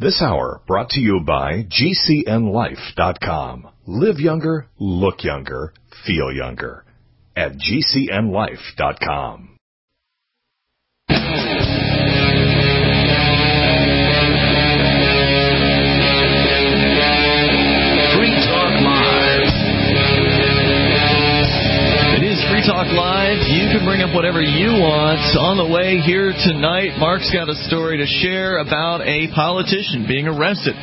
This hour brought to you by GCNLife.com. Live younger, look younger, feel younger at GCNLife.com. Talk Live. You can bring up whatever you want. On the way here tonight, Mark's got a story to share about a politician being arrested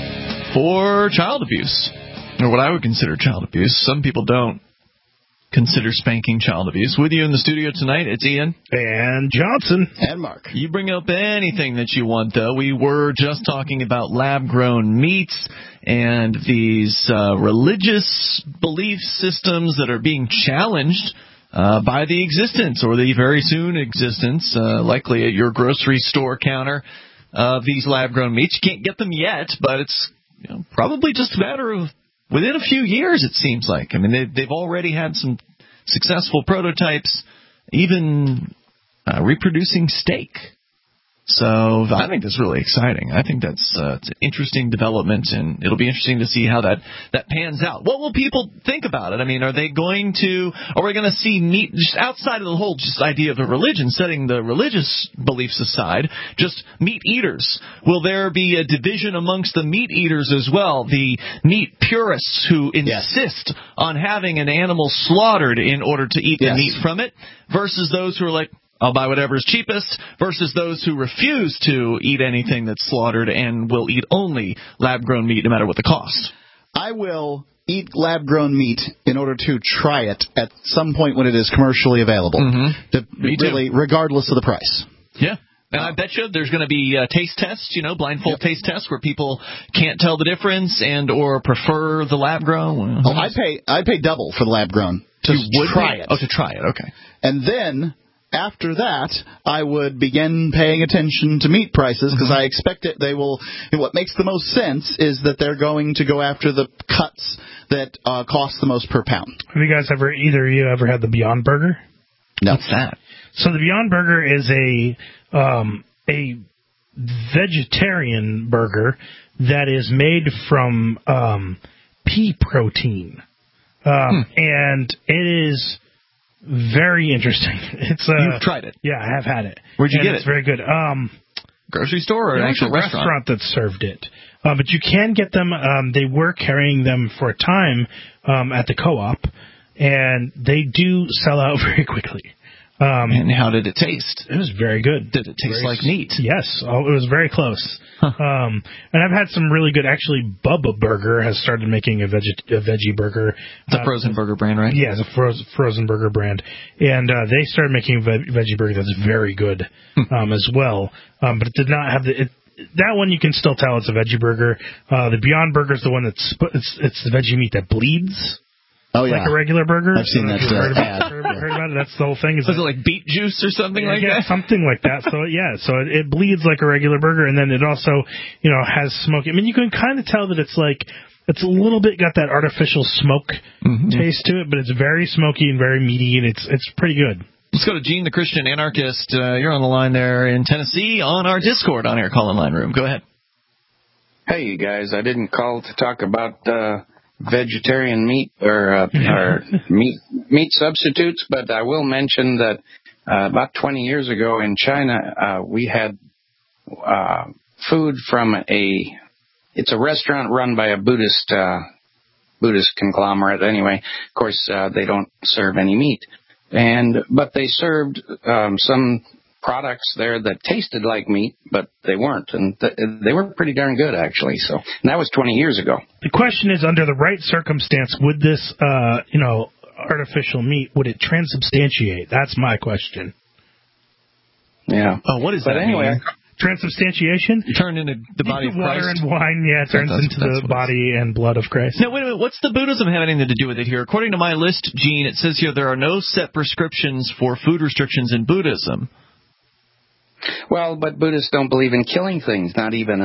for child abuse, or what I would consider child abuse. Some people don't consider spanking child abuse. With you in the studio tonight, it's Ian. And Johnson. And Mark. You bring up anything that you want, though. We were just talking about lab-grown meats and these religious belief systems that are being challenged by the existence, or the very soon existence, likely at your grocery store counter, of these lab-grown meats. You can't get them yet, but it's probably just a matter of within a few years, it seems like. I mean, they've already had some successful prototypes, even reproducing steak. So I think that's really exciting. I think that's it's an interesting development, and it'll be interesting to see how that pans out. What will people think about it? I mean, are we going to see meat just outside of the whole just idea of the religion, setting the religious beliefs aside, just meat eaters? Will there be a division amongst the meat eaters as well, the meat purists who insist on having an animal slaughtered in order to eat the meat from it, versus those who are like, I'll buy whatever's cheapest, versus those who refuse to eat anything that's slaughtered and will eat only lab-grown meat no matter what the cost? I will eat lab-grown meat in order to try it at some point when it is commercially available, regardless of the price. Yeah. And I bet you there's going to be taste tests, blindfold taste tests where people can't tell the difference and or prefer the lab-grown. I'd pay double for the lab-grown to try it. Oh, to try it, okay. And then after that, I would begin paying attention to meat prices, because I expect they will. What makes the most sense is that they're going to go after the cuts that cost the most per pound. Have you guys ever had the Beyond Burger? No. What's that? So the Beyond Burger is a vegetarian burger that is made from pea protein, and it is very interesting. You've tried it? Yeah, I have had it. Where'd you get it? It's very good. Grocery store or an actual restaurant that served it. But you can get them. They were carrying them for a time at the co-op, and they do sell out very quickly. And how did it taste? It was very good. Did it taste like meat? Yes. It was very close. And I've had some really good. Actually, Bubba Burger has started making a veggie burger. It's a frozen burger brand, right? Yeah, it's a frozen burger brand. And they started making a veggie burger that's very good as well. But it did not have that one. You can still tell it's a veggie burger. The Beyond Burger is the one it's the veggie meat that bleeds. Oh, yeah. Like a regular burger. I've seen that heard about it. That's the whole thing. Was it like beet juice or something like that? Something like that. So it bleeds like a regular burger, and then it also, has smoke. I mean, you can kind of tell that it's a little bit got that artificial smoke taste to it, but it's very smoky and very meaty, and it's pretty good. Let's go to Gene, the Christian anarchist. You're on the line there in Tennessee on our Discord on our call-in line room. Go ahead. Hey, you guys. I didn't call to talk about vegetarian meat or meat substitutes, but I will mention that about 20 years ago in China, we had food from it's a restaurant run by a Buddhist conglomerate. Anyway, of course, they don't serve any meat, but they served some products there that tasted like meat, but they weren't, and they were pretty darn good, actually. So, and that was 20 years ago. The question is, under the right circumstance, would this, artificial meat, would it transubstantiate? That's my question. Yeah. Oh, what is that? Anyway, transubstantiation? Turn into the body of Christ. Water and wine, turns into the body and blood of Christ. Now, wait a minute. What's the Buddhism have anything to do with it here? According to my list, Gene, it says here there are no set prescriptions for food restrictions in Buddhism. Well, but Buddhists don't believe in killing things, not even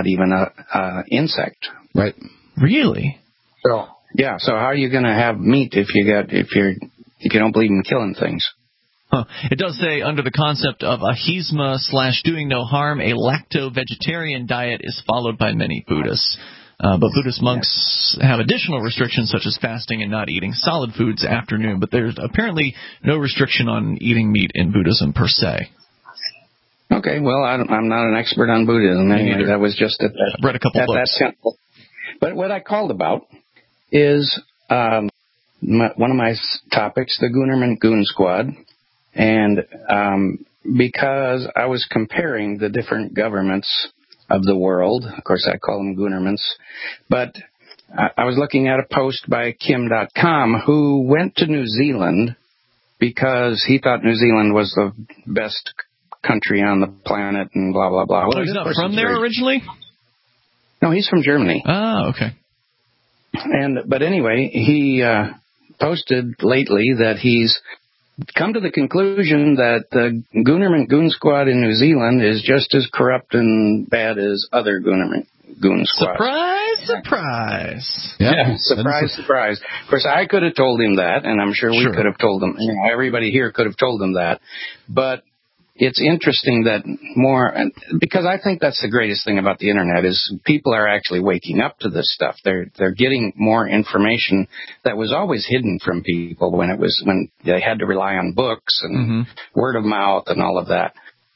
a insect. Right. Really? So yeah. So how are you going to have meat if you don't believe in killing things? It does say, under the concept of ahisma/doing no harm, a lacto-vegetarian diet is followed by many Buddhists. But Buddhist monks have additional restrictions such as fasting and not eating solid foods after noon. But there's apparently no restriction on eating meat in Buddhism per se. Okay, well, I'm not an expert on Buddhism. Anyway, that was just at that. I've read a couple books. That temple. But what I called about is one of my topics, the Goonerman Goon Squad. And because I was comparing the different governments of the world, of course I call them Goonermans, but I was looking at a post by Kim.com who went to New Zealand because he thought New Zealand was the best country on the planet and blah, blah, blah. Well, he's not from there originally? No, he's from Germany. Oh, okay. But anyway, he posted lately that he's come to the conclusion that the Goonerman Goon Squad in New Zealand is just as corrupt and bad as other Goonerman Goon Squads. Surprise, surprise. Yeah, surprise, surprise. Of course, I could have told him that, and I'm sure we could have told him. You know, everybody here could have told him that. But it's interesting that because I think that's the greatest thing about the Internet is people are actually waking up to this stuff. They're getting more information that was always hidden from people when they had to rely on books and word of mouth and all of that.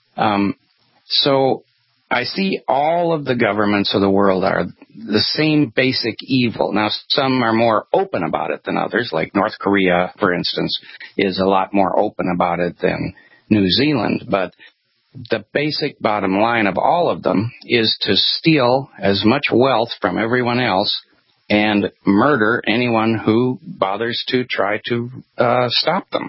So I see all of the governments of the world are the same basic evil. Now, some are more open about it than others, like North Korea, for instance, is a lot more open about it than New Zealand, but the basic bottom line of all of them is to steal as much wealth from everyone else and murder anyone who bothers to try to stop them.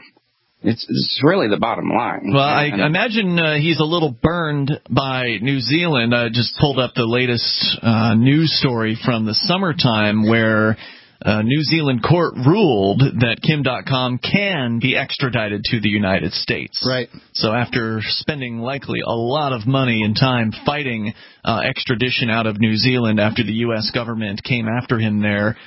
It's really the bottom line. Well, I imagine he's a little burned by New Zealand. I just pulled up the latest news story from the summertime where a New Zealand court ruled that Kim.com can be extradited to the United States. Right. So after spending likely a lot of money and time fighting extradition out of New Zealand after the U.S. government came after him there,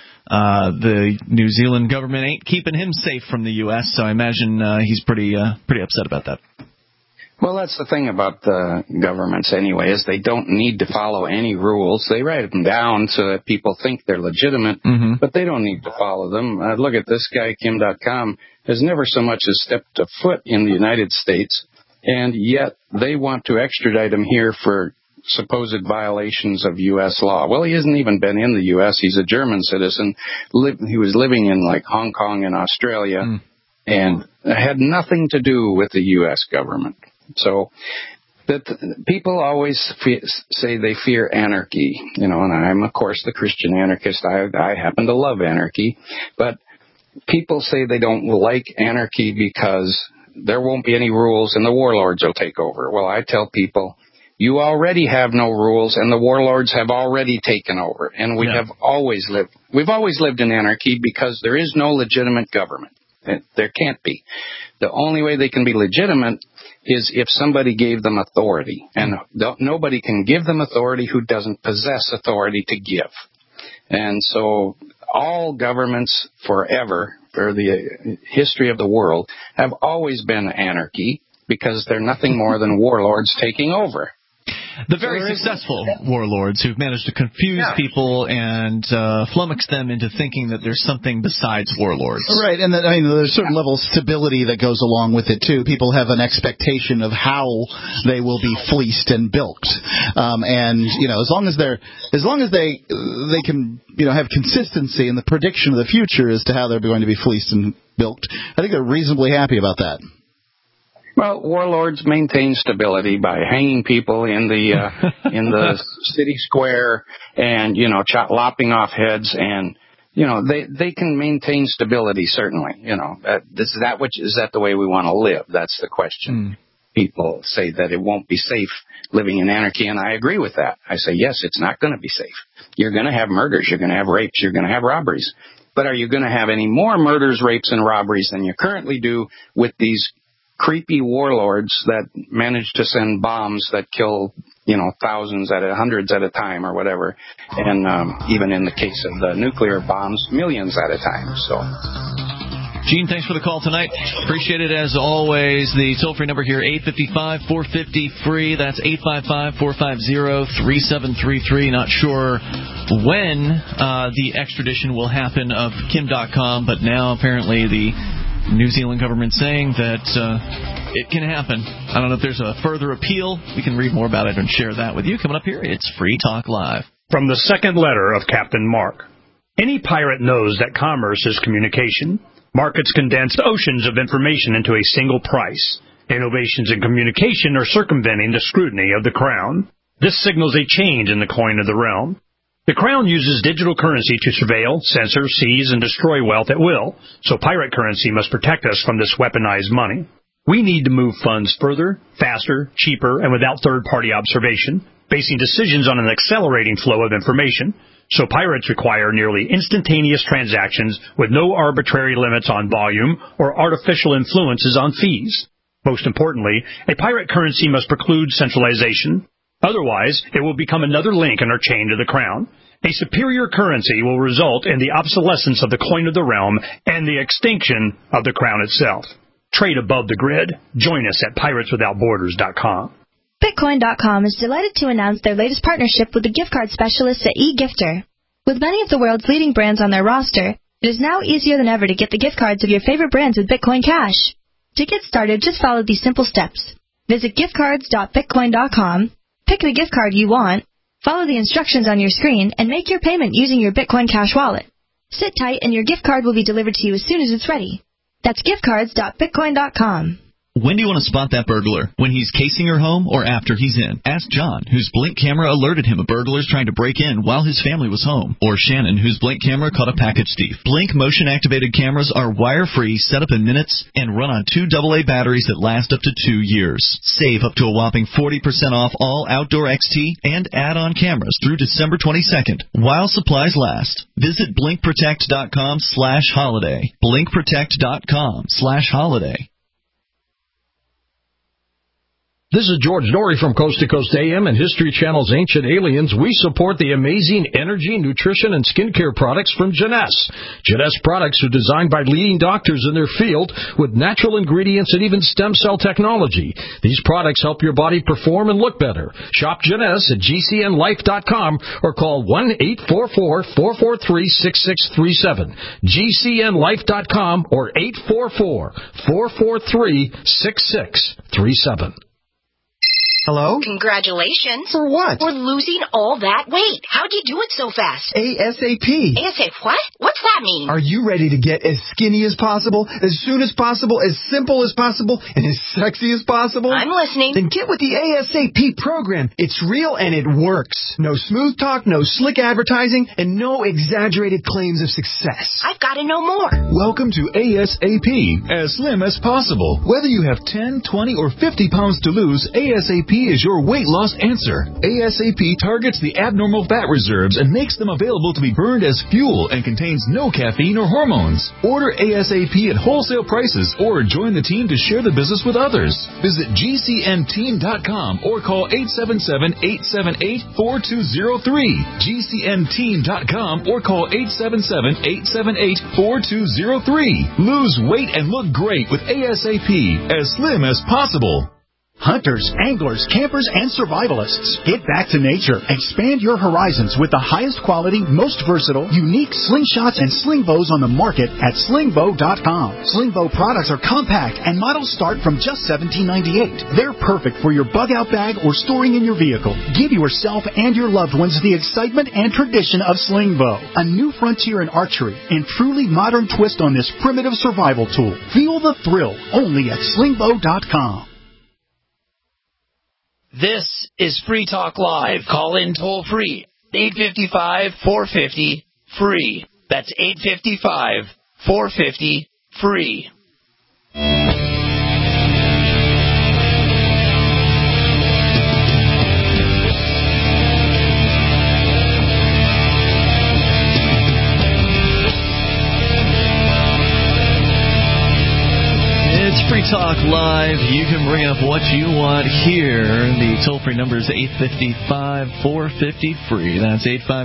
the New Zealand government ain't keeping him safe from the U.S., so I imagine he's pretty upset about that. Well, that's the thing about the governments anyway, is they don't need to follow any rules. They write them down so that people think they're legitimate, but they don't need to follow them. Look at this guy, Kim.com, has never so much as stepped a foot in the United States, and yet they want to extradite him here for supposed violations of U.S. law. Well, he hasn't even been in the U.S. He's a German citizen. He was living in, like, Hong Kong and Australia, and had nothing to do with the U.S. government. So that people always say they fear anarchy, you know, and I'm, of course, the Christian anarchist. I happen to love anarchy, but people say they don't like anarchy because there won't be any rules and the warlords will take over. Well, I tell people, you already have no rules and the warlords have already taken over, and we've always lived in anarchy because there is no legitimate government. There can't be. The only way they can be legitimate is if somebody gave them authority. And nobody can give them authority who doesn't possess authority to give. And so all governments forever, for the history of the world, have always been anarchy because they're nothing more than warlords taking over. The very successful warlords who've managed to confuse people and flummox them into thinking that there's something besides warlords. Right, and that, I mean, there's a certain level of stability that goes along with it, too. People have an expectation of how they will be fleeced and bilked. And, you know, as long as they can, you know, have consistency in the prediction of the future as to how they're going to be fleeced and bilked, I think they're reasonably happy about that. Well, warlords maintain stability by hanging people in the city square and, you know, lopping off heads, and, you know, they can maintain stability, certainly. You know, is that the way we want to live? That's the question. People say that it won't be safe living in anarchy, and I agree with that. I say, yes, it's not going to be safe. You're going to have murders, you're going to have rapes, you're going to have robberies. But are you going to have any more murders, rapes, and robberies than you currently do with these creepy warlords that manage to send bombs that kill, you know, hundreds at a time or whatever, and even in the case of the nuclear bombs, millions at a time. So Gene, thanks for the call tonight. Appreciate it as always. The toll-free number here, 855-450-FREE. That's 855-450-3733. Not sure when the extradition will happen of Kim Dotcom, but now apparently the New Zealand government saying that it can happen. I don't know if there's a further appeal. We can read more about it and share that with you. Coming up here, it's Free Talk Live. From the second letter of Captain Mark. Any pirate knows that commerce is communication. Markets condense oceans of information into a single price. Innovations in communication are circumventing the scrutiny of the Crown. This signals a change in the coin of the realm. The Crown uses digital currency to surveil, censor, seize, and destroy wealth at will, so pirate currency must protect us from this weaponized money. We need to move funds further, faster, cheaper, and without third-party observation, basing decisions on an accelerating flow of information, so pirates require nearly instantaneous transactions with no arbitrary limits on volume or artificial influences on fees. Most importantly, a pirate currency must preclude centralization. Otherwise, it will become another link in our chain to the Crown. A superior currency will result in the obsolescence of the coin of the realm and the extinction of the Crown itself. Trade above the grid. Join us at pirateswithoutborders.com. Bitcoin.com is delighted to announce their latest partnership with the gift card specialists at eGifter. With many of the world's leading brands on their roster, it is now easier than ever to get the gift cards of your favorite brands with Bitcoin Cash. To get started, just follow these simple steps. Visit giftcards.bitcoin.com, pick the gift card you want, follow the instructions on your screen, and make your payment using your Bitcoin Cash wallet. Sit tight and your gift card will be delivered to you as soon as it's ready. That's giftcards.bitcoin.com. When do you want to spot that burglar? When he's casing your home or after he's in? Ask John, whose Blink camera alerted him of burglars trying to break in while his family was home. Or Shannon, whose Blink camera caught a package thief. Blink motion-activated cameras are wire-free, set up in minutes, and run on 2 AA batteries that last up to 2 years. Save up to a whopping 40% off all outdoor XT and add-on cameras through December 22nd, while supplies last. Visit BlinkProtect.com/holiday. BlinkProtect.com/holiday. This is George Norrie from Coast to Coast AM and History Channel's Ancient Aliens. We support the amazing energy, nutrition, and skincare products from Jeunesse. Jeunesse products are designed by leading doctors in their field with natural ingredients and even stem cell technology. These products help your body perform and look better. Shop Jeunesse at GCNlife.com or call 1-844-443-6637. GCNlife.com or 844-443-6637. Hello? Congratulations. For what? For losing all that weight. How'd you do it so fast? ASAP. ASAP what? What's that mean? Are you ready to get as skinny as possible, as soon as possible, as simple as possible, and as sexy as possible? I'm listening. Then get with the ASAP program. It's real and it works. No smooth talk, no slick advertising, and no exaggerated claims of success. I've got to know more. Welcome to ASAP, as slim as possible. Whether you have 10, 20, or 50 pounds to lose, ASAP is your weight loss answer. ASAP targets the abnormal fat reserves and makes them available to be burned as fuel and contains no caffeine or hormones. Order ASAP at wholesale prices or join the team to share the business with others. Visit GCNteam.com or call 877-878-4203. GCNteam.com or call 877-878-4203. Lose weight and look great with ASAP, as slim as possible. Hunters, anglers, campers, and survivalists. Get back to nature. Expand your horizons with the highest quality, most versatile, unique slingshots and sling bows on the market at slingbow.com. Sling bow products are compact and models start from just $17.98. They're perfect for your bug-out bag or storing in your vehicle. Give yourself and your loved ones the excitement and tradition of sling bow. A new frontier in archery and truly modern twist on this primitive survival tool. Feel the thrill only at slingbow.com. This is Free Talk Live. Call in toll free. 855-450-FREE. That's 855-450-FREE. It's Free Talk Live. You can bring up what you want here. The toll-free number is 855-450-FREE. That's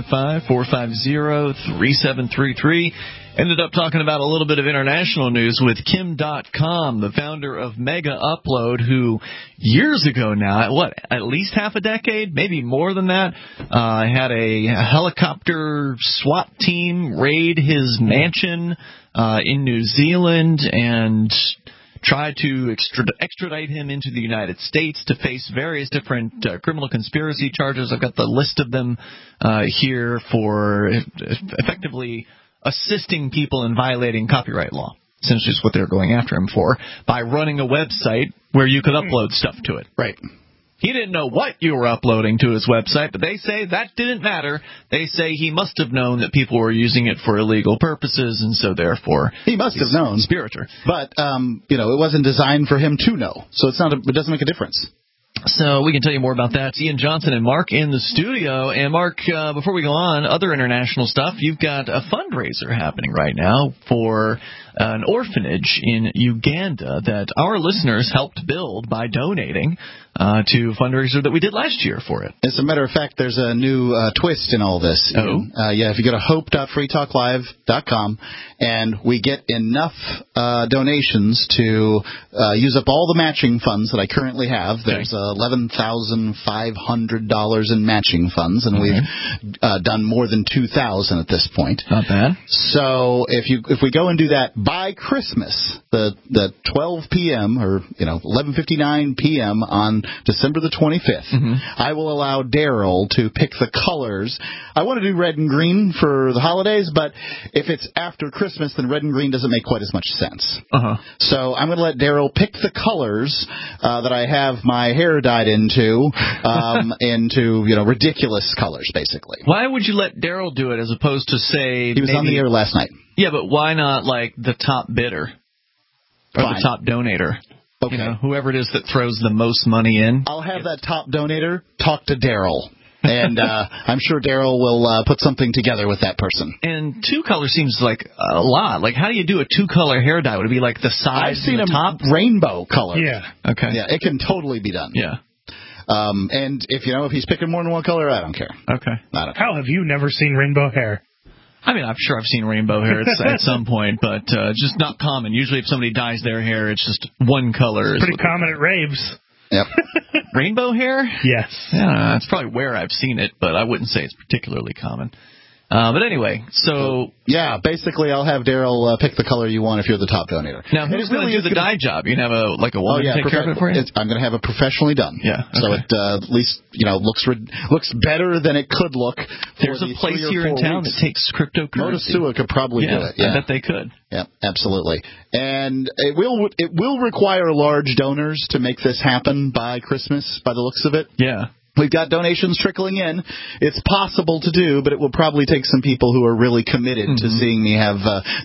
855-450-3733. Ended up talking about a little bit of international news with Kim Dotcom, the founder of Mega Upload, who years ago now, at least half a decade, maybe more than that, had a helicopter SWAT team raid his mansion in New Zealand and try to extradite him into the United States to face various different criminal conspiracy charges. I've got the list of them here for effectively assisting people in violating copyright law. Essentially is what they're going after him for, by running a website where you could upload stuff to it. Right. He didn't know what you were uploading to his website, but they say that didn't matter. They say he must have known that people were using it for illegal purposes, and so therefore he must have known. Conspirator. But it wasn't designed for him to know, so it doesn't make a difference. So we can tell you more about that. It's Ian Johnson and Mark in the studio. And Mark, before we go on, other international stuff, you've got a fundraiser happening right now for an orphanage in Uganda that our listeners helped build by donating to a fundraiser that we did last year for it. As a matter of fact, there's a new twist in all this. Oh? If you go to hope.freetalklive.com, and we get enough donations to use up all the matching funds that I currently have. There's $11,500 in matching funds, and we've done more than 2,000 at this point. Not bad. So if we go and do that by Christmas, the 12 p.m. or 11:59 p.m. on December the 25th, I will allow Daryl to pick the colors. I want to do red and green for the holidays, but if it's after Christmas, then red and green doesn't make quite as much sense. So I'm going to let Daryl pick the colors that I have my hair dyed into ridiculous colors, basically. Why would you let Daryl do it as opposed to, say, he was on the air last night? Yeah, but why not like the top bidder or the top donator? Okay. Whoever it is that throws the most money in. I'll have that top donator talk to Daryl. And I'm sure Daryl will put something together with that person. And 2 colors seems like a lot. Like, how do you do a 2-color hair dye? Would it be like the sides? I've seen the top rainbow color. Yeah. Okay. Yeah, it can totally be done. Yeah. And if he's picking more than one color, I don't care. Okay. How have you never seen rainbow hair? I mean, I'm sure I've seen rainbow hair at some point, but just not common. Usually, if somebody dyes their hair, it's just one color. It's pretty common at raves. Yep. Rainbow hair? Yes. Yeah, that's probably where I've seen it, but I wouldn't say it's particularly common. But anyway, so... Yeah, basically I'll have Daryl pick the color you want if you're the top donator. Now, who's going to do the dye job? You can have a woman take care of it for you? I'm going to have it professionally done. Yeah. Okay. So it at least, looks better than it could look. There's a place here in town that takes cryptocurrency. Motusua could probably do it. Yeah, I bet they could. Yeah, absolutely. And it will require large donors to make this happen by Christmas, by the looks of it. Yeah. We've got donations trickling in. It's possible to do, but it will probably take some people who are really committed to seeing me have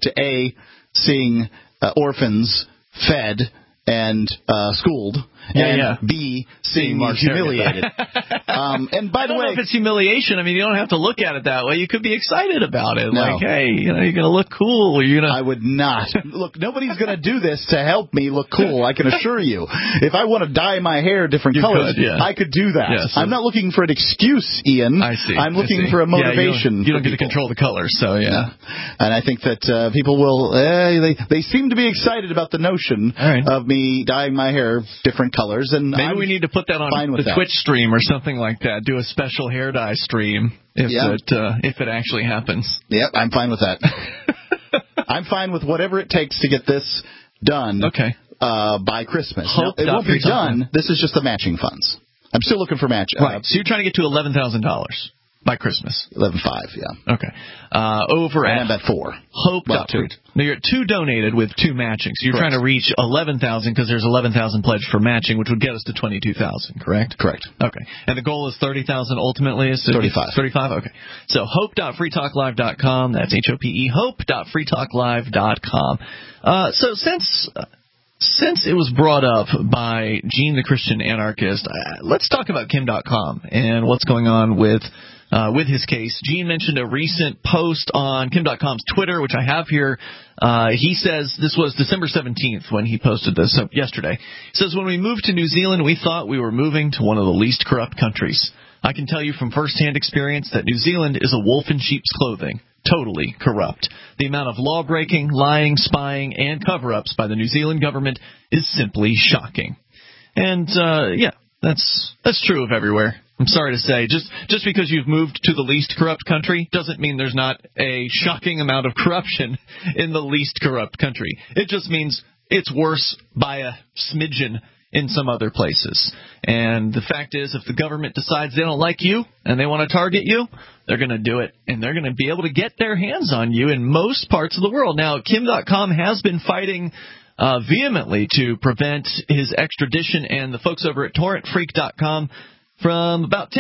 seeing orphans fed and schooled, and B, seeing me humiliated. And by the way, I don't know if it's humiliation. I mean, you don't have to look at it that way. You could be excited about it. No. Like, hey, you're going to look cool. I would not. Look, nobody's going to do this to help me look cool, I can assure you. If I want to dye my hair different colors, I could do that. Yeah, so I'm not looking for an excuse, Ian. I see. I'm looking for a motivation. You don't get to control the colors, so yeah. And I think that people will, they seem to be excited about the notion of me dyeing my hair different colors. And maybe we need to put that on the Twitch stream or something like that. Do a special hair dye stream if it actually happens. Yep, I'm fine with that. I'm fine with whatever it takes to get this done by Christmas. Now, it won't be done. This is just the matching funds. I'm still looking for match. Right. So you're trying to get to $11,000 by Christmas. 11.5, yeah. Okay. Over and I'm at 4. Hope. Well, 2. Now you're at 2 donated with 2 matching. So you're trying to reach 11,000 because there's 11,000 pledged for matching, which would get us to 22,000. Correct. Correct. Okay. And the goal is 30,000 ultimately. Is 35. 35. Okay. So hope.freetalklive.com. That's HOPE. Hope.freetalklive.com. So since it was brought up by Gene the Christian Anarchist, let's talk about Kim.com and what's going on with with his case. Gene mentioned a recent post on Kim.com's Twitter, which I have here. He says this was December 17th when he posted this yesterday. He says, when we moved to New Zealand, we thought we were moving to one of the least corrupt countries. I can tell you from firsthand experience that New Zealand is a wolf in sheep's clothing. Totally corrupt. The amount of law-breaking, lying, spying, and cover-ups by the New Zealand government is simply shocking. And, that's true of everywhere. I'm sorry to say, just because you've moved to the least corrupt country doesn't mean there's not a shocking amount of corruption in the least corrupt country. It just means it's worse by a smidgen in some other places. And the fact is, if the government decides they don't like you and they want to target you, they're going to do it, and they're going to be able to get their hands on you in most parts of the world. Now, Kim.com has been fighting vehemently to prevent his extradition, and the folks over at TorrentFreak.com from about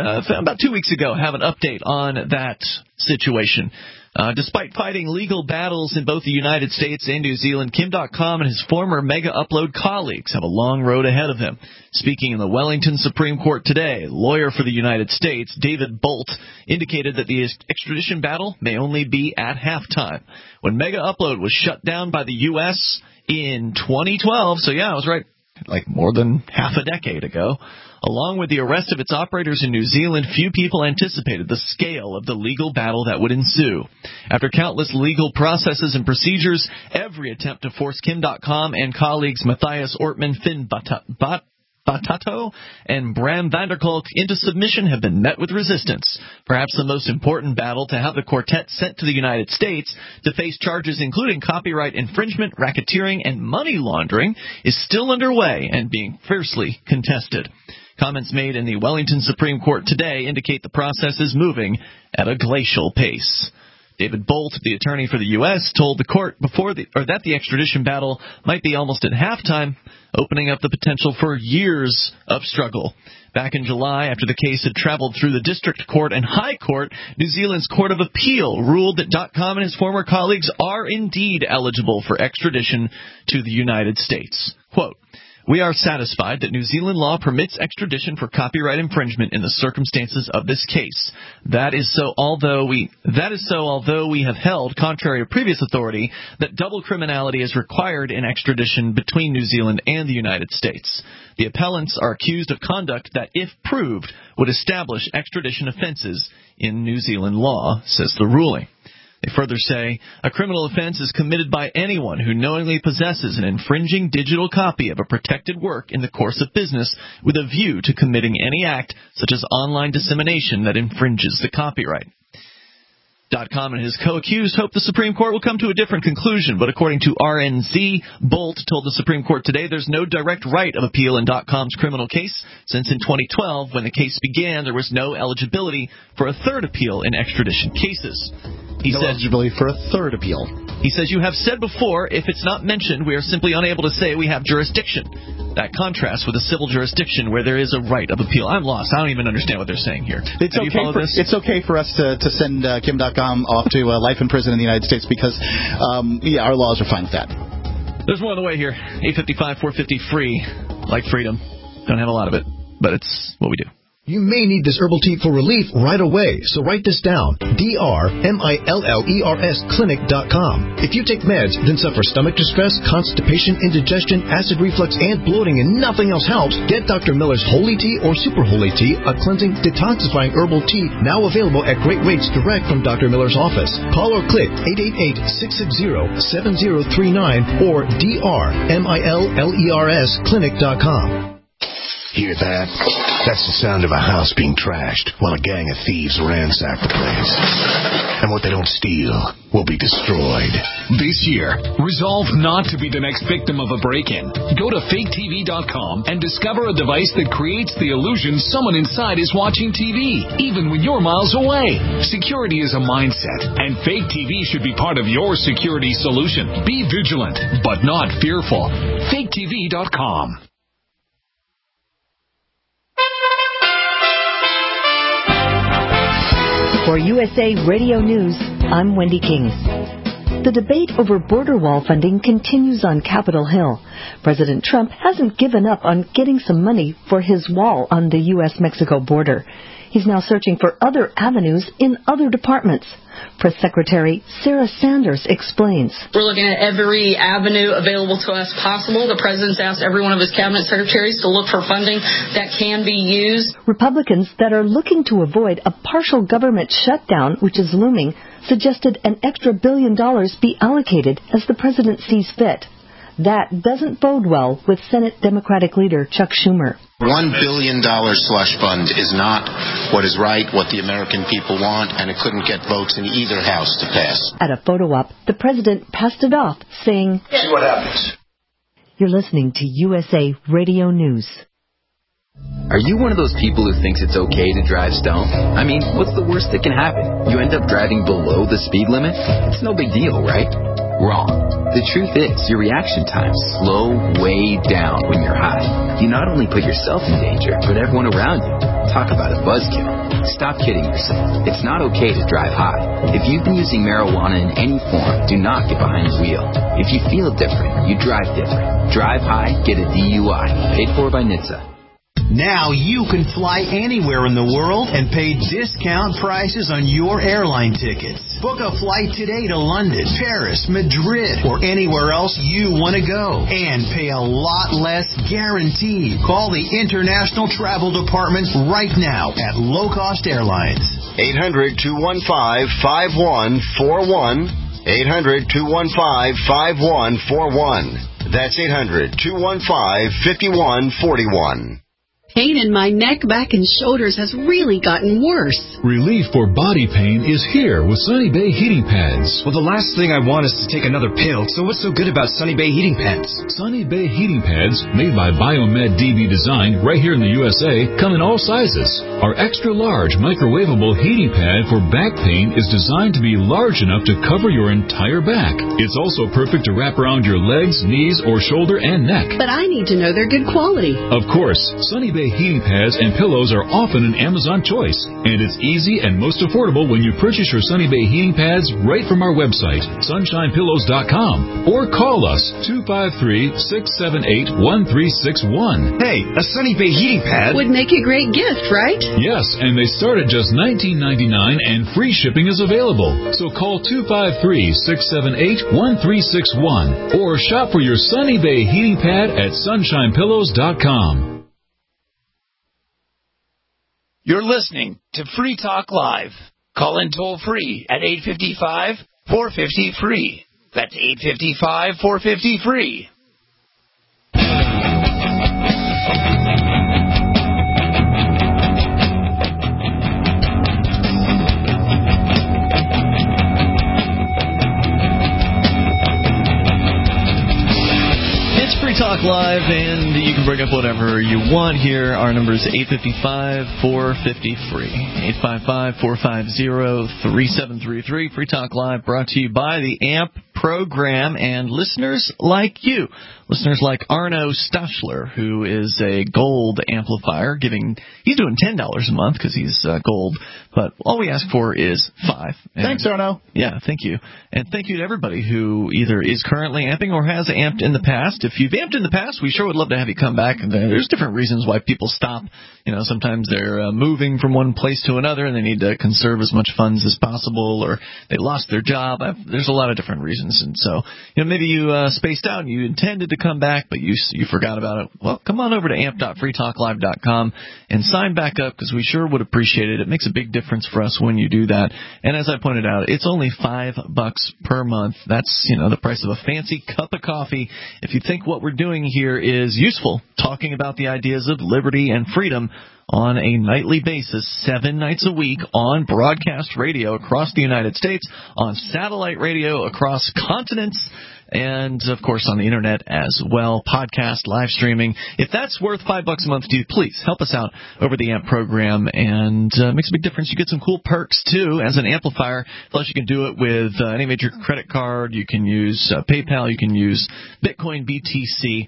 2 weeks ago have an update on that situation. Despite fighting legal battles in both the United States and New Zealand, Kim.com and his former Mega Upload colleagues have a long road ahead of him. Speaking in the Wellington Supreme Court today, lawyer for the United States, David Bolt, indicated that the extradition battle may only be at halftime. When Mega Upload was shut down by the U.S. in 2012, so yeah, I was right, like more than half a decade ago, along with the arrest of its operators in New Zealand, few people anticipated the scale of the legal battle that would ensue. After countless legal processes and procedures, every attempt to force Kim.com and colleagues Matthias Ortman, Finn Batato, and Bram Vanderkolk into submission have been met with resistance. Perhaps the most important battle to have the quartet sent to the United States to face charges including copyright infringement, racketeering, and money laundering is still underway and being fiercely contested. Comments made in the Wellington Supreme Court today indicate the process is moving at a glacial pace. David Bolt, the attorney for the U.S., told the court that the extradition battle might be almost at halftime, opening up the potential for years of struggle. Back in July, after the case had traveled through the district court and high court, New Zealand's Court of Appeal ruled that .com and his former colleagues are indeed eligible for extradition to the United States. Quote, "We are satisfied that New Zealand law permits extradition for copyright infringement in the circumstances of this case. That is so although we have held, contrary to previous authority, that double criminality is required in extradition between New Zealand and the United States. The appellants are accused of conduct that, if proved, would establish extradition offenses in New Zealand law," says the ruling. They further say, "A criminal offense is committed by anyone who knowingly possesses an infringing digital copy of a protected work in the course of business with a view to committing any act such as online dissemination that infringes the copyright." .com and his co-accused hope the Supreme Court will come to a different conclusion, but according to RNZ, Bolt told the Supreme Court today there's no direct right of appeal in .com's criminal case, since in 2012, when the case began, there was no eligibility for a third appeal in extradition cases. Eligibility for a third appeal. He says, "You have said before, if it's not mentioned, we are simply unable to say we have jurisdiction. That contrasts with a civil jurisdiction where there is a right of appeal." I'm lost. I don't even understand what they're saying here. It's okay for us to send Kim.com off to life in prison in the United States because, our laws are fine with that. There's more on the way here. 855-450-FREE. Like freedom. Don't have a lot of it, but it's what we do. You may need this herbal tea for relief right away, so write this down. DRMILLERS Clinic.com. If you take meds, then suffer stomach distress, constipation, indigestion, acid reflux, and bloating, and nothing else helps, get Dr. Miller's Holy Tea or Super Holy Tea, a cleansing, detoxifying herbal tea, now available at great rates direct from Dr. Miller's office. Call or click 888-660-7039 or DRMILLERS Clinic.com. Hear that? That's the sound of a house being trashed while a gang of thieves ransack the place. And what they don't steal will be destroyed. This year, resolve not to be the next victim of a break-in. Go to faketv.com and discover a device that creates the illusion someone inside is watching TV, even when you're miles away. Security is a mindset, and Fake TV should be part of your security solution. Be vigilant, but not fearful. faketv.com. For USA Radio News, I'm Wendy King. The debate over border wall funding continues on Capitol Hill. President Trump hasn't given up on getting some money for his wall on the U.S.-Mexico border. He's now searching for other avenues in other departments. Press Secretary Sarah Sanders explains. We're looking at every avenue available to us possible. The President's asked every one of his cabinet secretaries to look for funding that can be used. Republicans that are looking to avoid a partial government shutdown, which is looming, suggested an extra $1 billion be allocated as the President sees fit. That doesn't bode well with Senate Democratic leader Chuck Schumer. $1 billion slush fund is not what is right, what the American people want, and it couldn't get votes in either house to pass. At a photo op, the President passed it off, saying, See what happens. You're listening to USA Radio News. Are you one of those people who thinks it's okay to drive stoned? I mean, what's the worst that can happen? You end up driving below the speed limit? It's no big deal, right? Wrong. The truth is, your reaction times slow way down when you're high. You not only put yourself in danger, but everyone around you. Talk about a buzzkill. Stop kidding yourself. It's not okay to drive high. If you've been using marijuana in any form, do not get behind the wheel. If you feel different, you drive different. Drive high, get a DUI. Paid for by NHTSA. Now you can fly anywhere in the world and pay discount prices on your airline tickets. Book a flight today to London, Paris, Madrid, or anywhere else you want to go. And pay a lot less guaranteed. Call the International Travel Department right now at Low Cost Airlines. 800-215-5141. 800-215-5141. That's 800-215-5141. Pain in my neck, back, and shoulders has really gotten worse. Relief for body pain is here with Sunny Bay Heating Pads. Well, the last thing I want is to take another pill, so what's so good about Sunny Bay Heating Pads? Sunny Bay Heating Pads, made by Biomed DB Design right here in the USA, come in all sizes. Our extra-large microwavable heating pad for back pain is designed to be large enough to cover your entire back. It's also perfect to wrap around your legs, knees, or shoulder and neck. But I need to know they're good quality. Of course, Sunny Bay heating pads and pillows are often an Amazon choice, and it's easy and most affordable when you purchase your Sunny Bay heating pads right from our website, sunshinepillows.com, or call us 253-678-1361. Hey, a Sunny Bay heating pad would make a great gift, right? Yes, and they start at just $19.99 and free shipping is available. So call 253-678-1361 or shop for your Sunny Bay heating pad at sunshinepillows.com. You're listening to Free Talk Live. Call in toll free at 855-450-FREE. That's 855-450-FREE. Talk Live, and you can bring up whatever you want here. Our number is 855-450-FREE. 855-450-3733. Free Talk Live brought to you by the AMP program and listeners like you. Listeners like Arno Stachler, who is a gold amplifier, he's doing $10 a month because he's gold, but all we ask for is $5. Thanks, Arno. Yeah, thank you. And thank you to everybody who either is currently amping or has amped in the past. If you've amped in the past, we sure would love to have you come back. There's different reasons why people stop. Sometimes they're moving from one place to another and they need to conserve as much funds as possible, or they lost their job. There's a lot of different reasons. And so, maybe you spaced out and you intended to come back, but you forgot about it. Well, come on over to amp.freetalklive.com and sign back up because we sure would appreciate it. It makes a big difference for us when you do that. And as I pointed out, it's only $5 per month. That's, the price of a fancy cup of coffee. If you think what we're doing here is useful, talking about the ideas of liberty and freedom on a nightly basis, 7 nights a week, on broadcast radio across the United States, on satellite radio across continents, and, of course, on the Internet as well, podcast, live streaming. If that's worth $5 a month to you, please help us out over the AMP program, and it makes a big difference. You get some cool perks, too, as an amplifier. Plus, you can do it with any major credit card. You can use PayPal. You can use Bitcoin, BTC,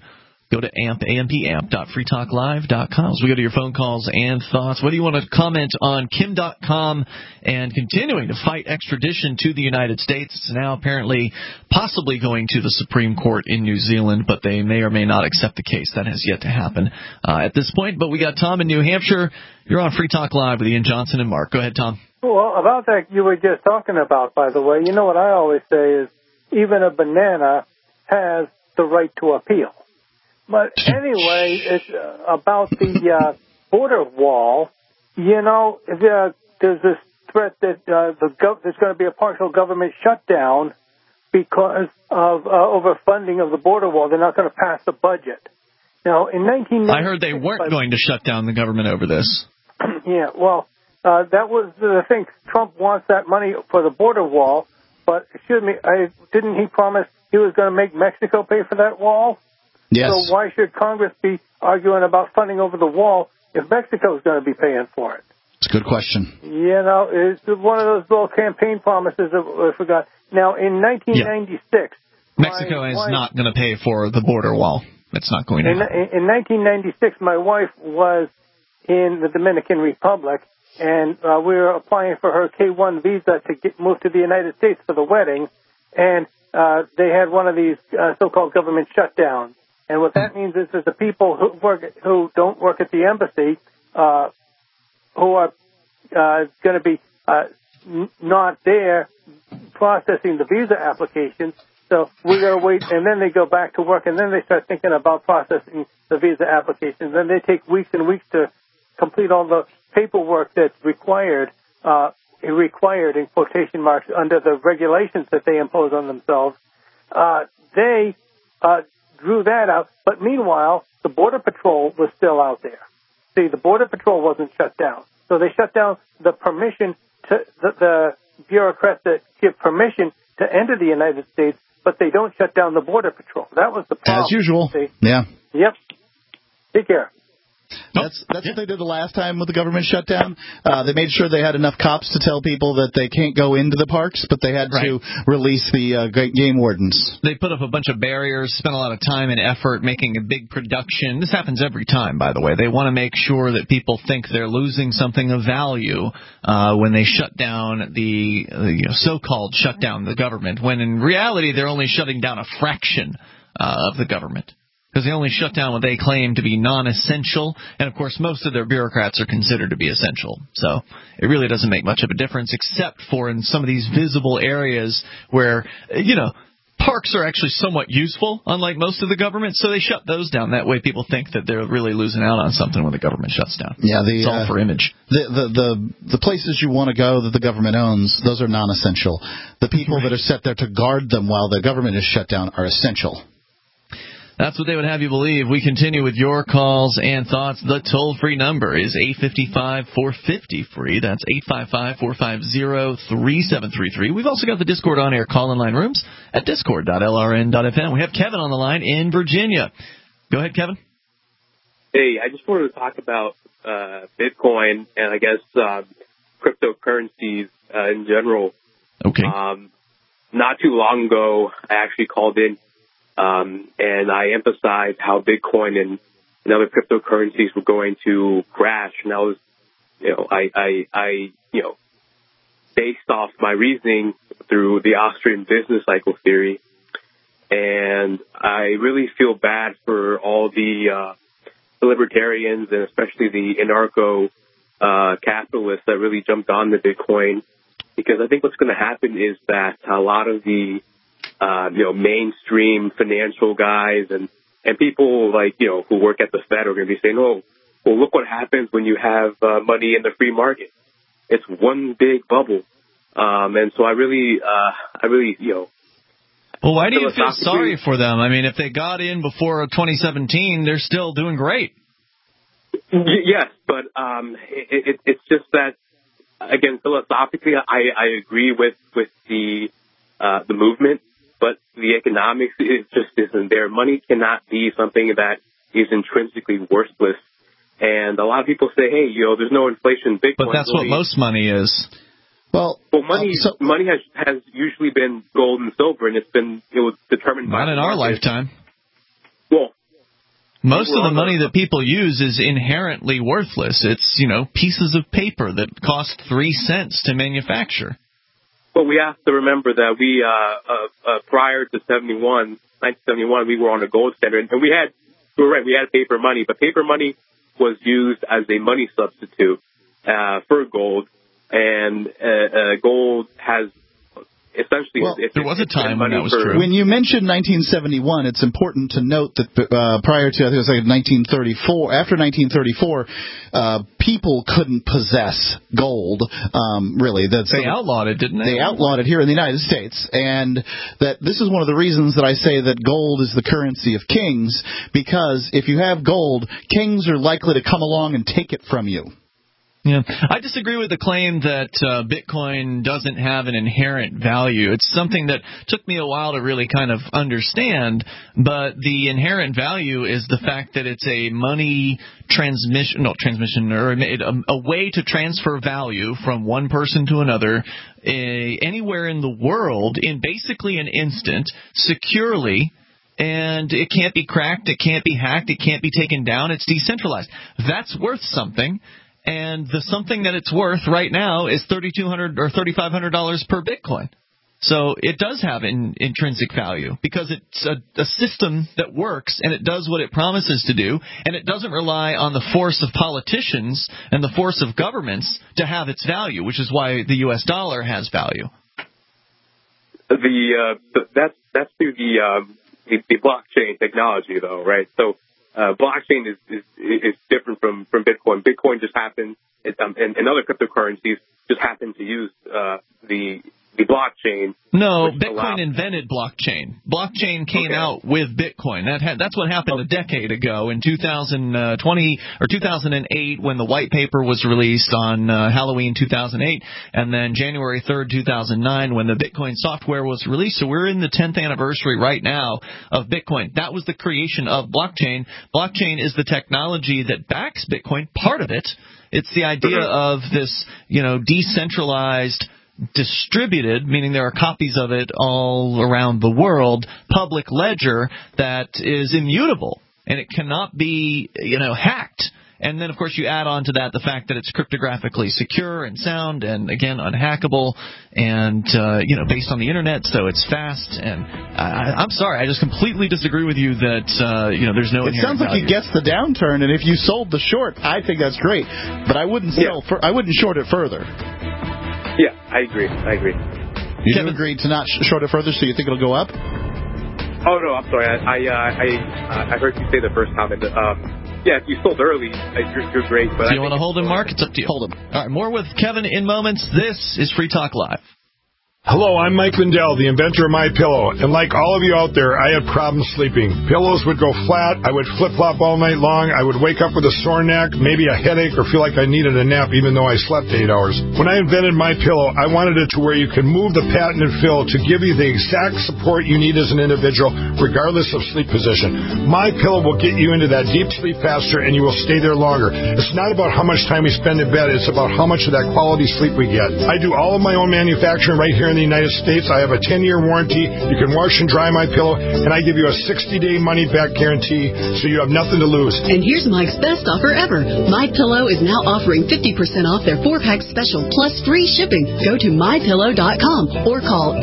Go to ampamp.freetalklive.com. So we go to your phone calls and thoughts. What do you want to comment on Kim.com and continuing to fight extradition to the United States? It's now apparently possibly going to the Supreme Court in New Zealand, but they may or may not accept the case. That has yet to happen at this point. But we got Tom in New Hampshire. You're on Free Talk Live with Ian Johnson and Mark. Go ahead, Tom. Well, about that you were just talking about, by the way, you know what I always say is even a banana has the right to appeal. But anyway, it's about the border wall. You know, there's this threat that there's going to be a partial government shutdown because of overfunding of the border wall. They're not going to pass the budget. Now, in 1996, I heard they weren't going to shut down the government over this. Yeah, well, that was the thing. Trump wants that money for the border wall, but didn't he promise he was going to make Mexico pay for that wall? Yes. So why should Congress be arguing about funding over the wall if Mexico is going to be paying for it? It's a good question. You know, it's one of those little campaign promises that I forgot. Now, in 1996... Mexico is not going to pay for the border wall. It's not going to happen. In 1996, my wife was in the Dominican Republic, and we were applying for her K-1 visa to move to the United States for the wedding, and they had one of these so-called government shutdowns. And what that means is that the people who don't work at the embassy, who are going to be not there processing the visa applications, so we got to wait, and then they go back to work, and then they start thinking about processing the visa applications. Then they take weeks and weeks to complete all the paperwork that's required in quotation marks under the regulations that they impose on themselves. They drew that out, but meanwhile, the Border Patrol was still out there. See, the Border Patrol wasn't shut down. So they shut down the permission to the bureaucrats that give permission to enter the United States, but they don't shut down the Border Patrol. That was the problem. As usual. See? Yeah. Yep. Take care. That's what they did the last time with the government shutdown. They made sure they had enough cops to tell people that they can't go into the parks, but they had to release the game wardens. They put up a bunch of barriers, spent a lot of time and effort making a big production. This happens every time, by the way. They want to make sure that people think they're losing something of value when they shut down the so-called shut down the government, when in reality they're only shutting down a fraction of the government. Because they only shut down what they claim to be non-essential, and of course most of their bureaucrats are considered to be essential. So it really doesn't make much of a difference, except for in some of these visible areas where, parks are actually somewhat useful, unlike most of the government, so they shut those down. That way people think that they're really losing out on something when the government shuts down. Yeah, it's all for image. The places you want to go that the government owns, those are non-essential. The people that are set there to guard them while the government is shut down are essential. That's what they would have you believe. We continue with your calls and thoughts. The toll-free number is 855-450-FREE. That's 855-450-3733. We've also got the Discord on-air call-in line rooms at discord.lrn.fm. We have Kevin on the line in Virginia. Go ahead, Kevin. Hey, I just wanted to talk about Bitcoin and I guess cryptocurrencies in general. Okay. Not too long ago, I actually called in and I emphasized how Bitcoin and other cryptocurrencies were going to crash. And I was, I based off my reasoning through the Austrian business cycle theory. And I really feel bad for all the libertarians and especially the anarcho-capitalists that really jumped on the Bitcoin. Because I think what's going to happen is that a lot of the mainstream financial guys and people who work at the Fed are going to be saying, oh, well, look what happens when you have money in the free market. It's one big bubble. And so I really. Well, why do you feel sorry for them? I mean, if they got in before 2017, they're still doing great. Yes, but it's just that, again, philosophically, I agree with the movement. But the economics, it just isn't there. Money cannot be something that is intrinsically worthless. And a lot of people say, hey, there's no inflation in Bitcoin. But that's what most money is. Well, money has usually been gold and silver, and it was determined by not in our lifetime. Well, Most of the money that people use is inherently worthless. It's, pieces of paper that cost 3 cents to manufacture. Well, we have to remember that we, prior to 1971, we were on a gold standard, and we had paper money, but paper money was used as a money substitute for gold, and gold has essentially... there was a time when that was true. When you mentioned 1971, it's important to note that prior to, I think it was like 1934, after 1934, people couldn't possess gold, really. They outlawed it, didn't they? They outlawed it here in the United States, and that this is one of the reasons that I say that gold is the currency of kings, because if you have gold, kings are likely to come along and take it from you. Yeah, I disagree with the claim that Bitcoin doesn't have an inherent value. It's something that took me a while to really kind of understand, but the inherent value is the fact that it's a money or a way to transfer value from one person to another anywhere in the world in basically an instant, securely. And it can't be cracked, it can't be hacked, it can't be taken down. It's decentralized. That's worth something. And the something that it's worth right now is $3,200 or $3,500 per Bitcoin. So it does have an intrinsic value because it's a system that works and it does what it promises to do, and it doesn't rely on the force of politicians and the force of governments to have its value, which is why the U.S. dollar has value. That's through the blockchain technology, though, right? So blockchain is different from Bitcoin. Bitcoin just happens, and other cryptocurrencies just happen to use the blockchain. No, Bitcoin invented blockchain. Blockchain came out with Bitcoin. That's what happened a decade ago in 2020 or 2008 when the white paper was released on Halloween 2008, and then January 3rd, 2009 when the Bitcoin software was released. So we're in the 10th anniversary right now of Bitcoin. That was the creation of blockchain. Blockchain is the technology that backs Bitcoin, part of it. It's the idea of this, decentralized, distributed, meaning there are copies of it all around the world, public ledger that is immutable and it cannot be, hacked. And then, of course, you add on to that the fact that it's cryptographically secure and sound and, again, unhackable and, based on the Internet, so it's fast. And I'm sorry, I just completely disagree with you that, there's no inherent value. It sounds like he gets the downturn, and if you sold the short, I think that's great. But I wouldn't I wouldn't short it further. Yeah, I agree. You do agree to not short it further, so you think it'll go up? Oh, no, I'm sorry. I heard you say the first comment. If you sold early, you're great. But do you want to hold him, Mark? It's up to you. Hold him. All right, more with Kevin in moments. This is Free Talk Live. Hello, I'm Mike Lindell, the inventor of MyPillow, and like all of you out there, I had problems sleeping. Pillows would go flat, I would flip-flop all night long, I would wake up with a sore neck, maybe a headache, or feel like I needed a nap even though I slept 8 hours. When I invented MyPillow, I wanted it to where you can move the patented fill to give you the exact support you need as an individual, regardless of sleep position. MyPillow will get you into that deep sleep faster, and you will stay there longer. It's not about how much time we spend in bed, it's about how much of that quality sleep we get. I do all of my own manufacturing right here in the United States. I have a 10-year warranty. You can wash and dry MyPillow, and I give you a 60-day money-back guarantee, so you have nothing to lose. And here's Mike's best offer ever. MyPillow is now offering 50% off their 4-pack special plus free shipping. Go to MyPillow.com or call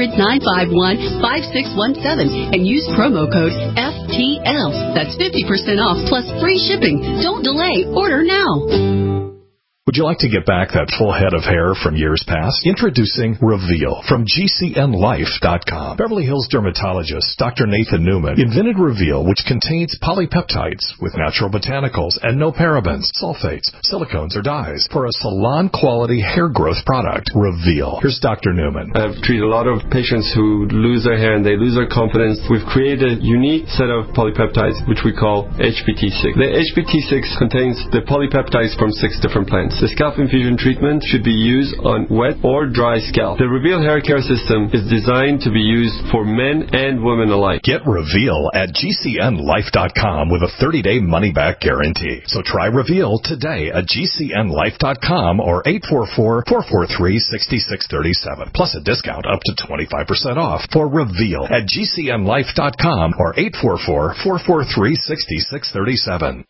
800-951-5617 and use promo code FTL. That's 50% off plus free shipping. Don't delay. Order now. Would you like to get back that full head of hair from years past? Introducing Reveal from GCNLife.com. Beverly Hills dermatologist Dr. Nathan Newman invented Reveal, which contains polypeptides with natural botanicals and no parabens, sulfates, silicones, or dyes for a salon-quality hair growth product. Reveal. Here's Dr. Newman. I've treated a lot of patients who lose their hair and they lose their confidence. We've created a unique set of polypeptides, which we call HPT6. The HPT6 contains the polypeptides from 6 different plants. treatments. The scalp infusion treatment should be used on wet or dry scalp. The Reveal hair care system is designed to be used for men and women alike. Get Reveal at GCNlife.com with a 30-day money-back guarantee. So try Reveal today at GCNlife.com or 844-443-6637. Plus a discount up to 25% off for Reveal at GCNlife.com or 844-443-6637.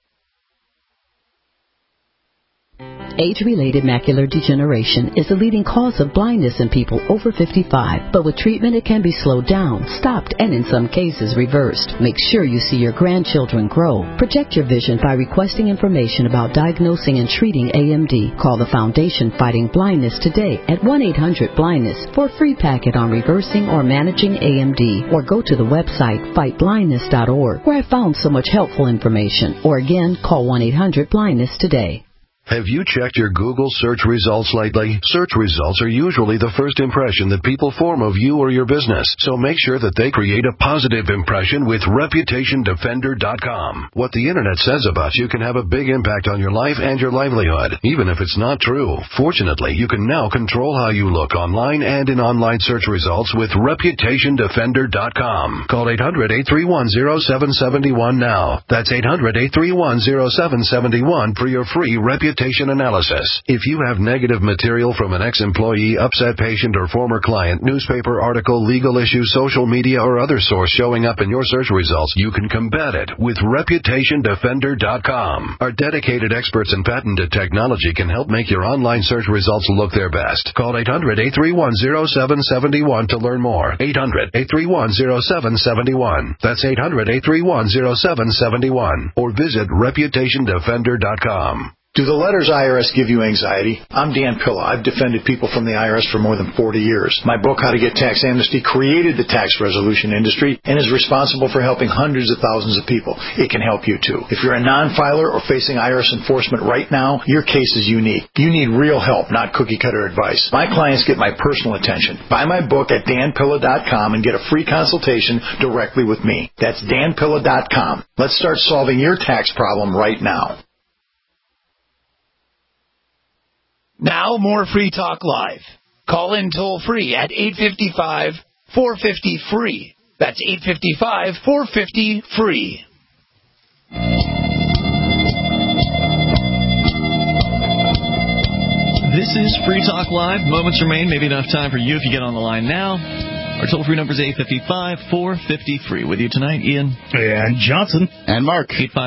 Age-related macular degeneration is the leading cause of blindness in people over 55. But with treatment, it can be slowed down, stopped, and in some cases reversed. Make sure you see your grandchildren grow. Protect your vision by requesting information about diagnosing and treating AMD. Call the Foundation Fighting Blindness today at 1-800-BLINDNESS for a free packet on reversing or managing AMD. Or go to the website fightblindness.org, where I found so much helpful information. Or again, call 1-800-BLINDNESS today. Have you checked your Google search results lately? Search results are usually the first impression that people form of you or your business, so make sure that they create a positive impression with ReputationDefender.com. What the Internet says about you can have a big impact on your life and your livelihood, even if it's not true. Fortunately, you can now control how you look online and in online search results with ReputationDefender.com. Call 800-831-0771 now. That's 800-831-0771 for your free reputation analysis. If you have negative material from an ex-employee, upset patient, or former client, newspaper article, legal issue, social media, or other source showing up in your search results, you can combat it with ReputationDefender.com. Our dedicated experts in patented technology can help make your online search results look their best. Call 800-831-0771 to learn more. 800-831-0771. That's 800-831-0771. Or visit ReputationDefender.com. Do the letters IRS give you anxiety? I'm Dan Pilla. I've defended people from the IRS for more than 40 years. My book, How to Get Tax Amnesty, created the tax resolution industry and is responsible for helping hundreds of thousands of people. It can help you, too. If you're a non-filer or facing IRS enforcement right now, your case is unique. You need real help, not cookie-cutter advice. My clients get my personal attention. Buy my book at danpilla.com and get a free consultation directly with me. That's danpilla.com. Let's start solving your tax problem right now. Now more Free Talk Live. Call in toll-free at 855-450-FREE. That's 855-450-FREE. This is Free Talk Live. Moments remain. Maybe enough time for you if you get on the line now. Our toll-free number is 855-450-FREE. With you tonight, Ian. And Johnson. And Mark.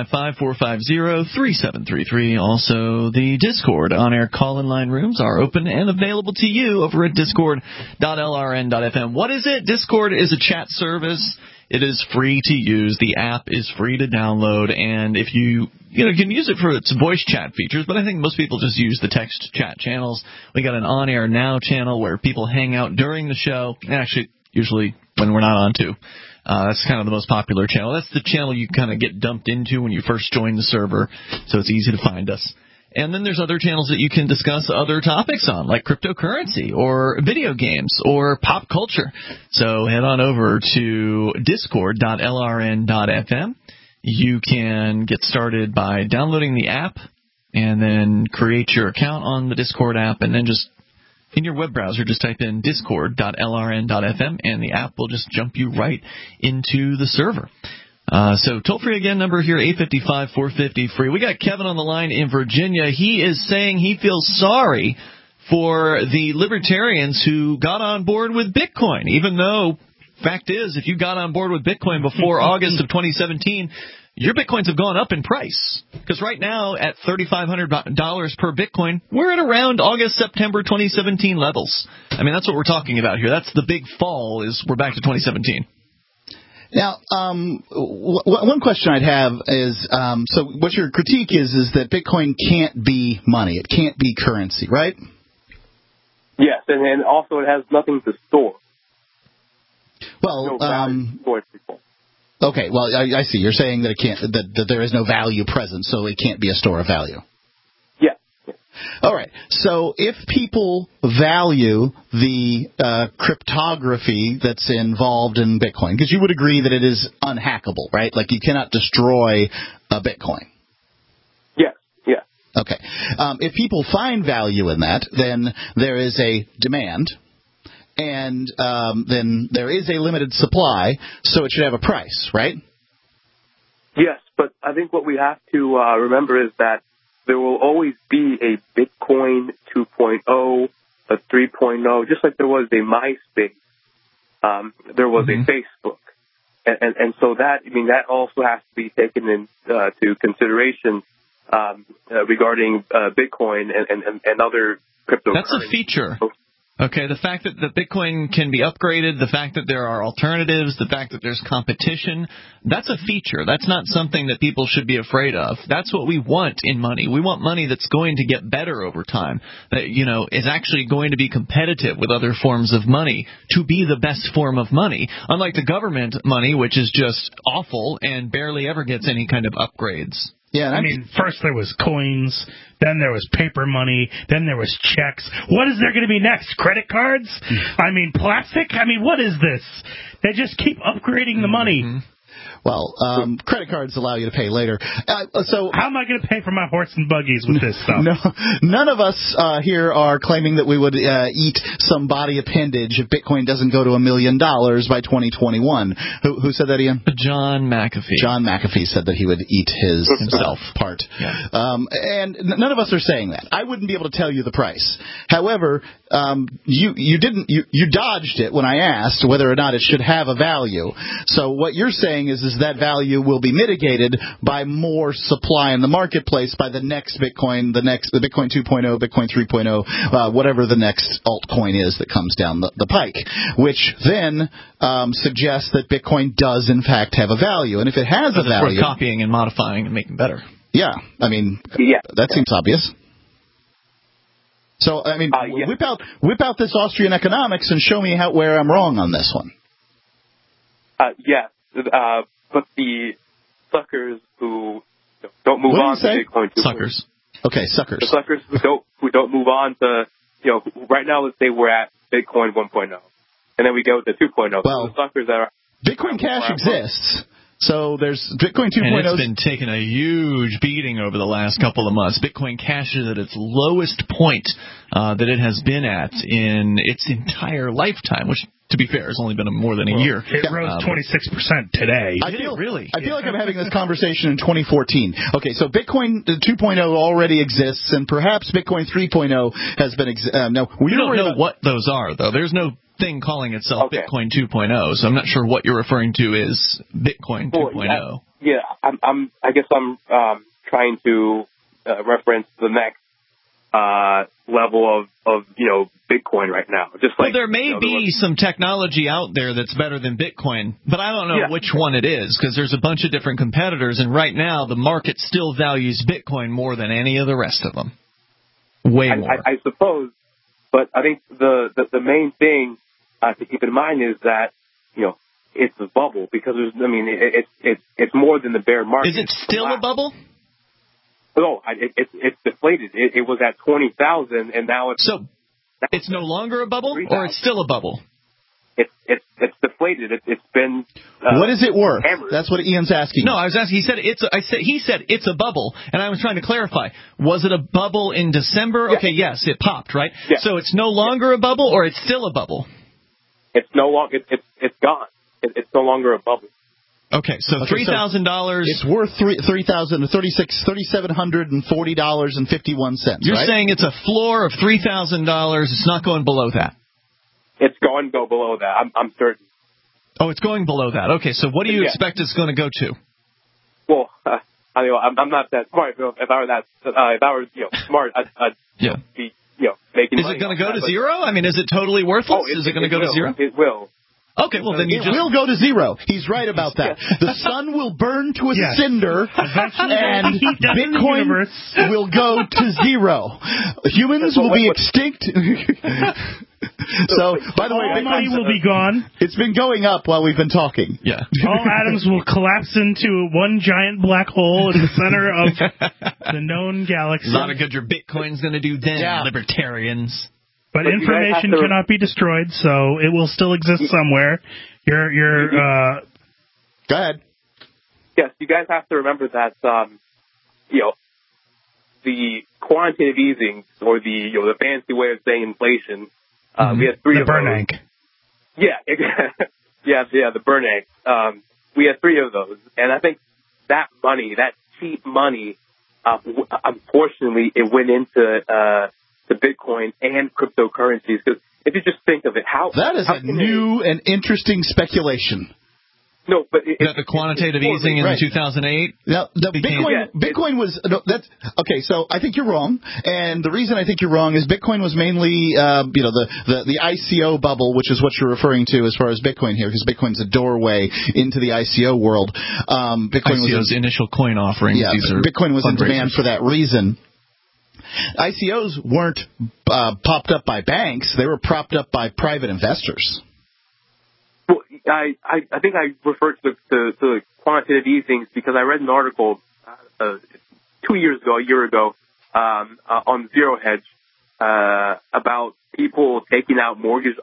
855-450-3733. Also, the Discord on-air call-in line rooms are open and available to you over at discord.lrn.fm. What is it? Discord is a chat service. It is free to use. The app is free to download, and if you can use it for its voice chat features, but I think most people just use the text chat channels. We got an on-air now channel where people hang out during the show, and actually, usually when we're not on too. That's kind of the most popular channel. That's the channel you kind of get dumped into when you first join the server, so it's easy to find us. And then there's other channels that you can discuss other topics on, like cryptocurrency or video games or pop culture. So head on over to discord.lrn.fm. You can get started by downloading the app and then create your account on the Discord app, and then just in your web browser, just type in discord.lrn.fm, and the app will just jump you right into the server. So toll-free again, number here, 855-450-FREE. We got Kevin on the line in Virginia. He is saying he feels sorry for the libertarians who got on board with Bitcoin, even though, fact is, if you got on board with Bitcoin before August of 2017, your Bitcoins have gone up in price. Because right now, at $3,500 per Bitcoin, we're at around August, September 2017 levels. I mean, that's what we're talking about here. That's the big fall, is we're back to 2017. Now, one question I'd have is, so what your critique is that Bitcoin can't be money. It can't be currency, right? Yes, and also it has nothing to store. Well, okay, well, I see. You're saying that it can't, that there is no value present, so it can't be a store of value. Yeah. All right. So if people value the cryptography that's involved in Bitcoin, because you would agree that it is unhackable, right? Like you cannot destroy a Bitcoin. Yeah. Okay. If people find value in that, then there is a demand, and then there is a limited supply, so it should have a price, right? Yes, but I think what we have to remember is that there will always be a Bitcoin 2.0, a 3.0, just like there was a MySpace, there was a Facebook. And so that also has to be taken into consideration regarding Bitcoin and other cryptocurrencies. That's a feature. Okay, the fact that the Bitcoin can be upgraded, the fact that there are alternatives, the fact that there's competition, that's a feature. That's not something that people should be afraid of. That's what we want in money. We want money that's going to get better over time, that, is actually going to be competitive with other forms of money to be the best form of money, unlike the government money, which is just awful and barely ever gets any kind of upgrades. Yeah, I mean, first there was coins, then there was paper money, then there was checks. What is there going to be next? Credit cards? I mean, plastic? I mean, what is this? They just keep upgrading the money. Well, credit cards allow you to pay later. So how am I going to pay for my horse and buggies with this stuff? None of us here are claiming that we would eat some body appendage if Bitcoin doesn't go to $1 million by 2021. Who said that, Ian? John McAfee. John McAfee said that he would eat his himself part. Yeah. And none of us are saying that. I wouldn't be able to tell you the price. However, you dodged it when I asked whether or not it should have a value. So what you're saying is that value will be mitigated by more supply in the marketplace by the next Bitcoin, the Bitcoin 2.0, Bitcoin 3.0, whatever the next altcoin is that comes down the pike, which then suggests that Bitcoin does in fact have a value. And if it has a value, it's worth copying and modifying and making better. Yeah, I mean, that seems obvious. So, I mean, whip out this Austrian economics and show me where I'm wrong on this one. Yes. But the suckers who don't move on to Bitcoin 2.0. Suckers. Okay, suckers. The suckers who don't move on to, right now let's say we're at Bitcoin 1.0. And then we go to 2.0. Well, so the suckers that are Bitcoin Cash exists. So there's Bitcoin 2.0. And it's been taking a huge beating over the last couple of months. Bitcoin Cash is at its lowest point that it has been at in its entire lifetime, which, to be fair, has only been more than a year. It rose 26% today. I feel like I'm having this conversation in 2014. Okay, so Bitcoin 2.0 already exists, and perhaps Bitcoin 3.0 has been. We don't know what those are, though. There's no thing calling itself Bitcoin 2.0, so I'm not sure what you're referring to is Bitcoin 2.0. Yeah, I guess I'm trying to reference the next level of Bitcoin right now. Just like, there may be some technology out there that's better than Bitcoin, but I don't know which one it is, because there's a bunch of different competitors, and right now the market still values Bitcoin more than any of the rest of them. Way more. I suppose, but I think the main thing to keep in mind is that it's a bubble, because it's more than the bear market. Is it still a bubble? No, it's deflated. It was at 20,000, and now it's it's no longer a bubble, or it's still a bubble. It's deflated. It's been. What is it worth? Hammered. That's what Ian's asking. No, I was asking. He said it's a bubble, and I was trying to clarify. Was it a bubble in December? Yeah. Okay, yes, it popped, right? Yeah. So it's no longer a bubble, or it's still a bubble. It's no longer. It's gone. It's no longer a bubble. Okay, so $3,000. It's worth $3,740.51. You're saying it's a floor of $3,000. It's not going below that. It's going to go below that. I'm certain. Oh, it's going below that. Okay, so what do you expect it's going to go to? Well, I'm not that smart. If I were smart, I'd be making. Is it going to go to zero? I mean, is it totally worthless? Is it going to go to zero? It will. Okay, well then it will go to zero. He's right about that. The sun will burn to a cinder, and Bitcoin will go to zero. Humans will be extinct. So, by the way, all money will be gone. It's been going up while we've been talking. Yeah. All atoms will collapse into one giant black hole in the center of the known galaxy. A lot of good your Bitcoin's going to do then, libertarians. But information cannot be destroyed, so it will still exist somewhere. Go ahead. Yes, you guys have to remember that, the quantitative easing, or the fancy way of saying inflation, we had three of those. Bernanke. Yeah, the Bernanke. We had three of those, and I think that money, that cheap money, unfortunately, it went into the Bitcoin and cryptocurrencies. Because if you just think of it, that is a new and interesting speculation. No, but the quantitative easing in 2008. Now, Bitcoin was that's okay. So I think you're wrong, and the reason I think you're wrong is Bitcoin was mainly the ICO bubble, which is what you're referring to as far as Bitcoin here, because Bitcoin's a doorway into the ICO world. Bitcoin ICO's initial coin offerings. Yeah, Bitcoin was in demand for that reason. ICOs weren't popped up by banks; they were propped up by private investors. Well, I think I referred to the quantitative easings because I read an article 2 years ago, a year ago, on Zero Hedge about people taking out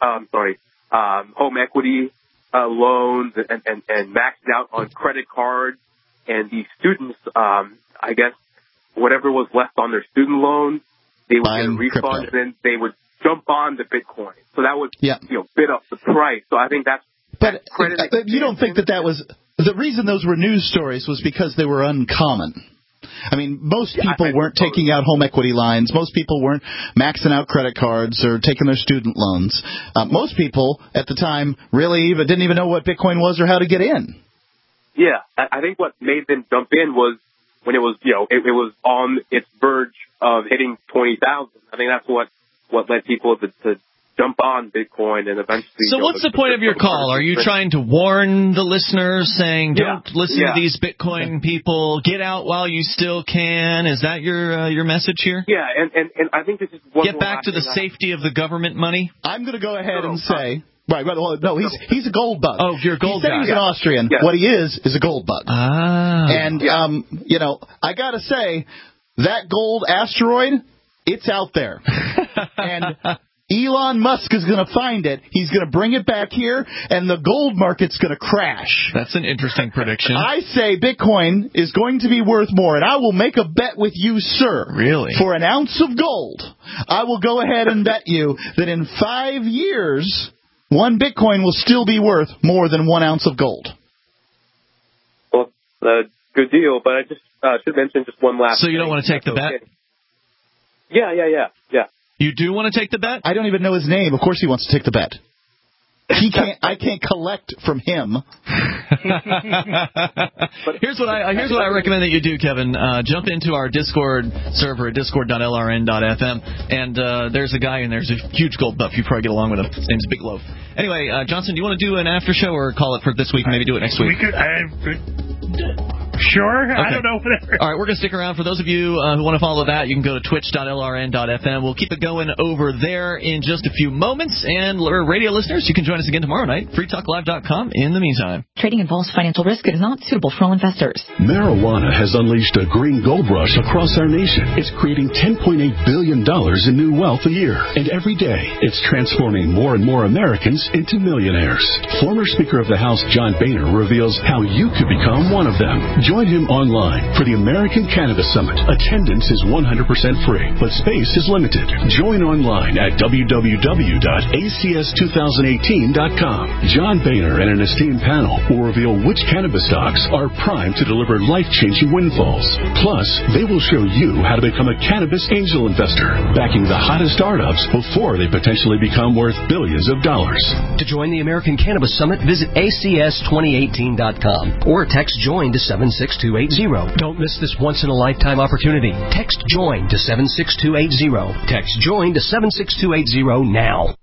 home equity loans and maxing out on credit cards, and these students, I guess, whatever was left on their student loans, they would get a refund, and then they would jump on the Bitcoin. So that would, bid up the price. So I think that's. But you don't think that was the reason those were news stories was because they were uncommon. I mean, most people weren't taking out home equity lines. Most people weren't maxing out credit cards or taking their student loans. Most people at the time really didn't even know what Bitcoin was or how to get in. Yeah, I think what made them jump in was when it was, it was on its verge of hitting 20,000. I think that's what led people to jump on Bitcoin and eventually. So what's the point of your call? Are you trying to warn the listeners, saying don't listen to these Bitcoin people, get out while you still can? Is that your message here? Yeah, and I think this is one. Get back to the safety of the government money. I'm going to go ahead and say. Right, well, no, he's a gold bug. Oh, you're a gold guy. He's an Austrian. Yeah. What he is a gold bug. Ah. And, I got to say, that gold asteroid, it's out there. And Elon Musk is going to find it. He's going to bring it back here, and the gold market's going to crash. That's an interesting prediction. I say Bitcoin is going to be worth more, and I will make a bet with you, sir. Really? For an ounce of gold, I will go ahead and bet you that in 5 years, one Bitcoin will still be worth more than 1 ounce of gold. Well, good deal, but I just should mention just one last thing. So you don't want to take the bet? Yeah. You do want to take the bet? I don't even know his name. Of course he wants to take the bet. I can't collect from him. But here's what I recommend that you do, Kevin. Jump into our Discord server at discord.lrn.fm, and there's a guy in there who's a huge gold buff. You probably get along with him. His name's Big Loaf. Anyway, Johnson, do you want to do an after show or call it for this week and maybe do it next week? Sure. Okay. I don't know. Whatever. All right, we're going to stick around. For those of you who want to follow that, you can go to twitch.lrn.fm. We'll keep it going over there in just a few moments. And radio listeners, you can join us again tomorrow night, freetalklive.com. In the meantime. Trading involves financial risk. It is not suitable for all investors. Marijuana has unleashed a green gold rush across our nation. It's creating $10.8 billion in new wealth a year. And every day, it's transforming more and more Americans into millionaires. Former Speaker of the House John Boehner reveals how you could become one of them. Join him online for the American Cannabis Summit. Attendance is 100% free, but space is limited. Join online at www.acs2018.com. John Boehner and an esteemed panel will reveal which cannabis stocks are primed to deliver life-changing windfalls. Plus, they will show you how to become a cannabis angel investor, backing the hottest startups before they potentially become worth billions of dollars. To join the American Cannabis Summit, visit acs2018.com or text JOIN to 76280. Don't miss this once-in-a-lifetime opportunity. Text JOIN to 76280. Text JOIN to 76280 now.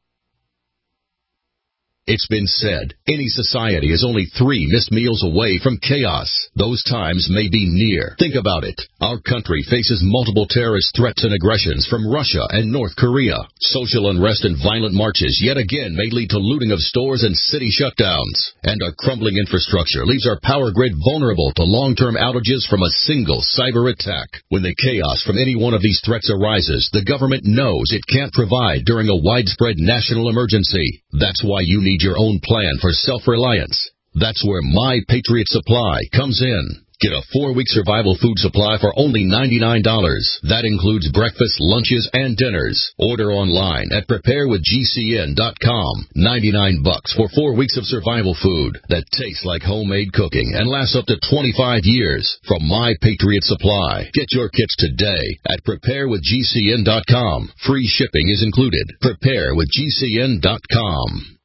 It's been said, any society is only 3 missed meals away from chaos. Those times may be near. Think about it. Our country faces multiple terrorist threats and aggressions from Russia and North Korea. Social unrest and violent marches yet again may lead to looting of stores and city shutdowns. And our crumbling infrastructure leaves our power grid vulnerable to long-term outages from a single cyber attack. When the chaos from any one of these threats arises, the government knows it can't provide during a widespread national emergency. That's why you need your own plan for self-reliance. That's where My Patriot Supply comes in. Get a 4-week survival food supply for only $99. That includes breakfast, lunches, and dinners. Order online at preparewithgcn.com. $99 for 4 weeks of survival food that tastes like homemade cooking and lasts up to 25 years from My Patriot Supply. Get your kits today at preparewithgcn.com. Free shipping is included. Preparewithgcn.com.